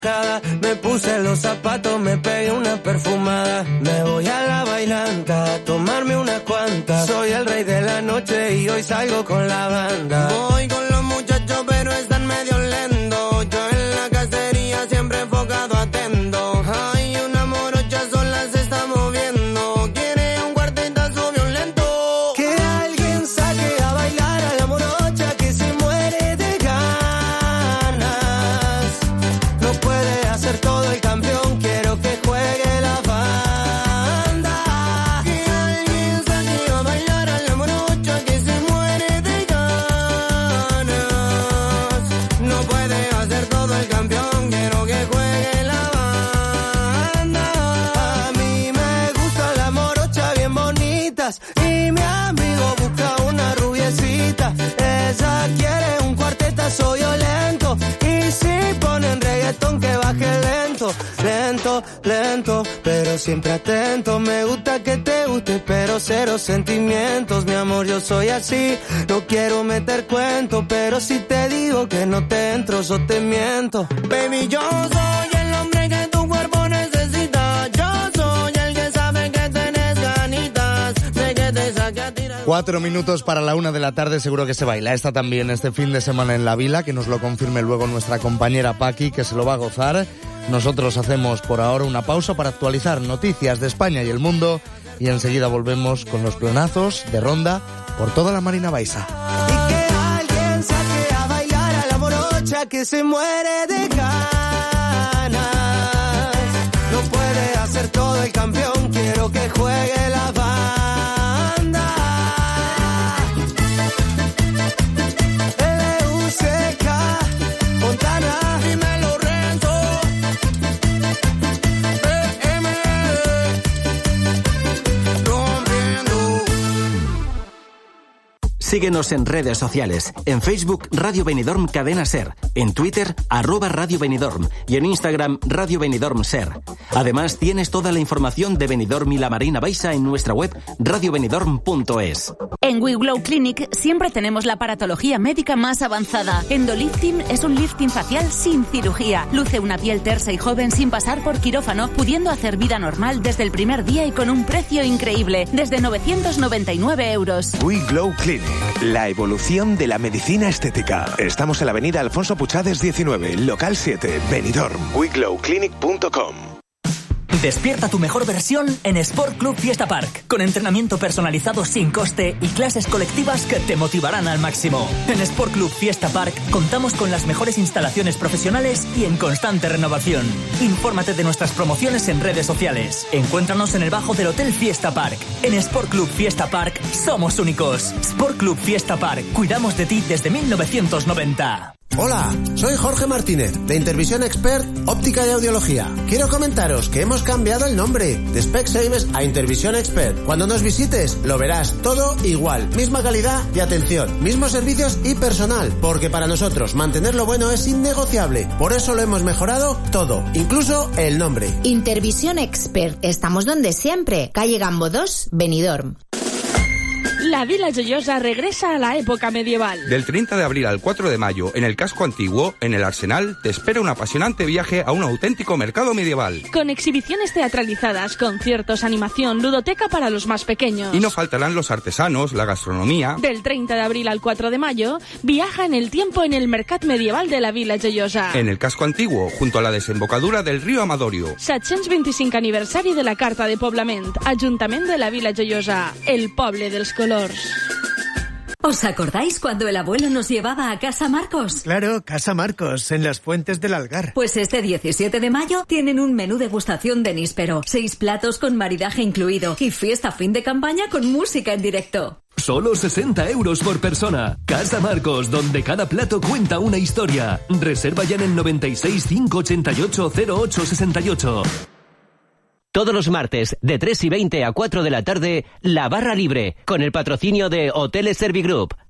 Me puse los zapatos, me pegué una perfumada. Me voy a la bailanta a tomarme unas cuantas. Soy el rey de la noche y hoy salgo con la banda. Voy con los muchachos pero están medio lentos. Yo en la cacería siempre enfocado atento. Hay una morocha sola se está moviendo. Quiere un cuartetazo violento. Que alguien saque a bailar a la morocha que se muere de ganas. No puede hacer todo el campeón, quiero que juegue la banda. Que alguien saque a bailar a la morocha que se muere de ganas. No puede hacer todo el campeón, quiero que juegue la banda. A mí me gustan las morochas bien bonitas y mi amigo busca una rubiecita. Ella quiere un cuartetazo violento y si ponen reggaetón que baje lento, lento, lento, pero siempre atento. Me gusta que te guste, pero cero sentimientos. Mi amor, yo soy así, no quiero meter cuento, pero si te digo que no te entro, yo te miento. Baby, yo soy el hombre que tu cuerpo necesita. Yo soy el que sabe que tenés ganitas de que te saque a tirar. 4 minutos para la 1 de la tarde, seguro que se baila esta también este fin de semana en la Vila, que nos lo confirme luego nuestra compañera Paqui, que se lo va a gozar. Nosotros hacemos por ahora una pausa para actualizar noticias de España y el mundo y enseguida volvemos con los planazos de ronda por toda la Marina Baixa. Y que alguien saque a bailar a la morocha que se muere de ganas. No puede hacer todo el campeón, quiero que juegue la banda. LUCK, Montana, dímelo Renzo, BM, rompiendo. Síguenos en redes sociales. En Facebook, Radio Benidorm Cadena Ser. En Twitter, @Radio Benidorm. Y en Instagram, Radio Benidorm Ser. Además, tienes toda la información de Benidorm y la Marina Baixa en nuestra web radiobenidorm.es. En We Glow Clinic siempre tenemos la aparatología médica más avanzada. Endolifting es un lifting facial sin cirugía. Luce una piel tersa y joven sin pasar por quirófano, pudiendo hacer vida normal desde el primer día y con un precio increíble, desde 999 euros. We Glow Clinic, la evolución de la medicina estética. Estamos en la avenida Alfonso Puchades 19, local 7, Benidorm. WeGlowClinic.com. Despierta tu mejor versión en Sport Club Fiesta Park, con entrenamiento personalizado sin coste y clases colectivas que te motivarán al máximo. En Sport Club Fiesta Park contamos con las mejores instalaciones profesionales y en constante renovación. Infórmate de nuestras promociones en redes sociales. Encuéntranos en el bajo del Hotel Fiesta Park. En Sport Club Fiesta Park somos únicos. Sport Club Fiesta Park, cuidamos de ti desde 1990. Hola, soy Jorge Martínez, de Intervisión Expert, Óptica y Audiología. Quiero comentaros que hemos cambiado el nombre de Specsavers a Intervisión Expert. Cuando nos visites, lo verás todo igual. Misma calidad y atención, mismos servicios y personal. Porque para nosotros, mantener lo bueno es innegociable. Por eso lo hemos mejorado todo, incluso el nombre. Intervisión Expert. Estamos donde siempre. Calle Gambo 2, Benidorm. La Vila Joiosa regresa a la época medieval. Del 30 de abril al 4 de mayo, en el casco antiguo, en el Arsenal, te espera un apasionante viaje a un auténtico mercado medieval. Con exhibiciones teatralizadas, conciertos, animación, ludoteca para los más pequeños. Y no faltarán los artesanos, la gastronomía. Del 30 de abril al 4 de mayo, viaja en el tiempo en el Mercat Medieval de la Vila Joiosa. En el casco antiguo, junto a la desembocadura del río Amadorio. 725 aniversari de la Carta de Poblament, Ajuntament de la Vila Joiosa, el poble dels colors. ¿Os acordáis cuando el abuelo nos llevaba a Casa Marcos? Claro, Casa Marcos, en las Fuentes del Algar. Pues este 17 de mayo tienen un menú degustación de níspero, 6 platos con maridaje incluido y fiesta fin de campaña con música en directo. Solo 60 euros por persona. Casa Marcos, donde cada plato cuenta una historia. Reserva ya en el 96 588 0868. Todos los martes, de 3:20 a 4 de la tarde, La Barra Libre, con el patrocinio de Hoteles Servigroup,